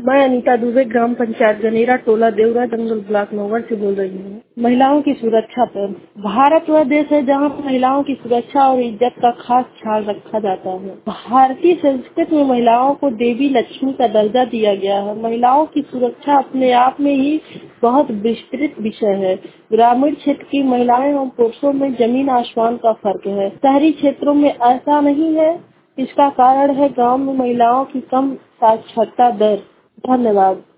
मैं अनीता दुबे ग्राम पंचायत गनेरा टोला देवरा जंगल ब्लॉक नौगढ़ से बोल रही हूँ। महिलाओं की सुरक्षा पर भारत वह देश है जहाँ महिलाओं की सुरक्षा और इज्जत का खास ख्याल रखा जाता है। भारतीय संस्कृति में महिलाओं को देवी लक्ष्मी का दर्जा दिया गया है। महिलाओं की सुरक्षा अपने आप में ही बहुत विस्तृत विषय है। ग्रामीण क्षेत्र की महिलाएं और पुरुषों में जमीन आसमान का फर्क है। शहरी क्षेत्रों में ऐसा नहीं है। इसका कारण है गांव में महिलाओं की कम साक्षरता दर। धन्यवाद।